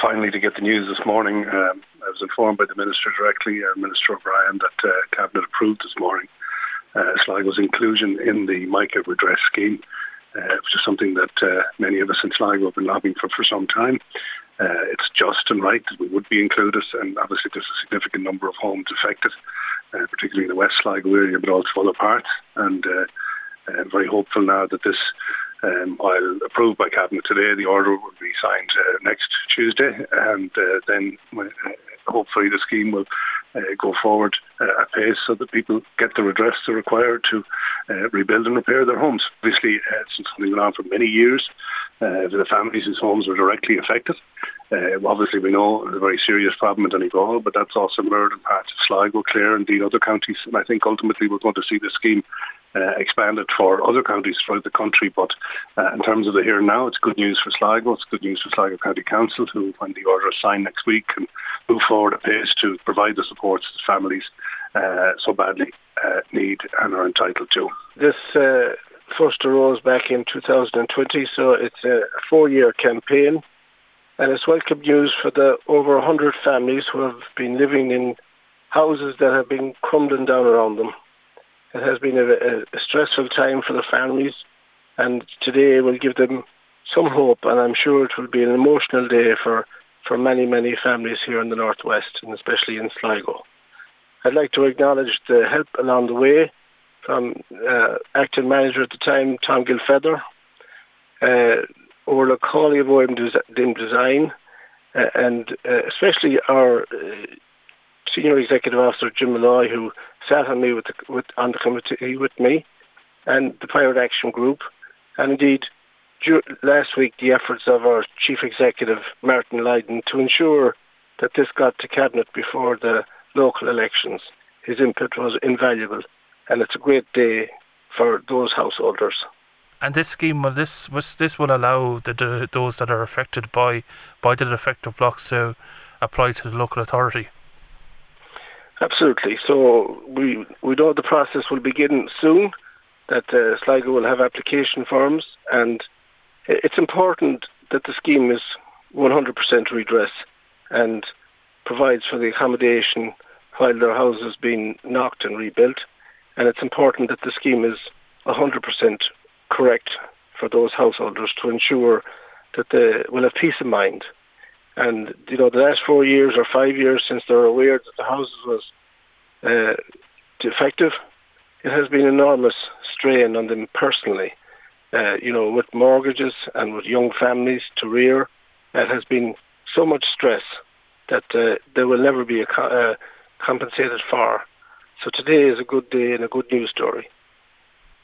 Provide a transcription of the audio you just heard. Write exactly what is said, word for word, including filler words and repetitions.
finally to get the news this morning. Um, I was informed by the Minister directly, uh, Minister O'Brien, that uh, Cabinet approved this morning uh, Sligo's inclusion in the MICA redress scheme, uh, which is something that uh, many of us in Sligo have been lobbying for for some time. Uh, it's just and right that we would be included, and obviously there's a significant number of homes affected, uh, particularly in the West Sligo area, but also other parts. And uh, I'm very hopeful now that this, um, while approved by Cabinet today, the order will be signed uh, next Tuesday, and uh, then uh, hopefully the scheme will uh, go forward uh, at pace so that people get the redress they're required to uh, rebuild and repair their homes. Obviously, uh, it's something going on for many years. Uh, for the families whose homes were directly affected. Uh, obviously, we know it's a very serious problem in Donegal, but that's also mirrored in parts of Sligo, Clare, and indeed other counties. And I think ultimately we're going to see the scheme uh, expanded for other counties throughout the country. But uh, in terms of the here and now, it's good news for Sligo. It's good news for Sligo County Council, who, when the order is signed next week, can move forward at pace to provide the supports that families uh, so badly uh, need and are entitled to. This uh first arose back in two thousand twenty, so it's a four-year campaign, and it's welcome news for the over one hundred families who have been living in houses that have been crumbling down around them. It has been a, a stressful time for the families, and today will give them some hope, and I'm sure it will be an emotional day for, for many, many families here in the Northwest, and especially in Sligo. I'd like to acknowledge the help along the way from uh, acting manager at the time, Tom Gilfeather, uh, Orla Cawley of O M Design, uh, and uh, especially our uh, Senior Executive Officer, Jim Malloy, who sat on me with, the, with on the committee with me, and the Pirate Action Group, and indeed dur- last week the efforts of our Chief Executive, Martin Lydon, to ensure that this got to Cabinet before the local elections. His input was invaluable. And it's a great day for those householders. And this scheme, will this this will allow the, the those that are affected by by the defective blocks to apply to the local authority? Absolutely. So we we know the process will begin soon, that uh, Sligo will have application forms, and it's important that the scheme is one hundred percent redress and provides for the accommodation while their house is being knocked and rebuilt. And it's important that the scheme is one hundred percent correct for those householders to ensure that they will have peace of mind. And, you know, the last four years or five years since they're aware that the house was uh, defective, it has been enormous strain on them personally. Uh, you know, with mortgages and with young families to rear, it has been so much stress that uh, they will never be uh, compensated for. So today is a good day and a good news story.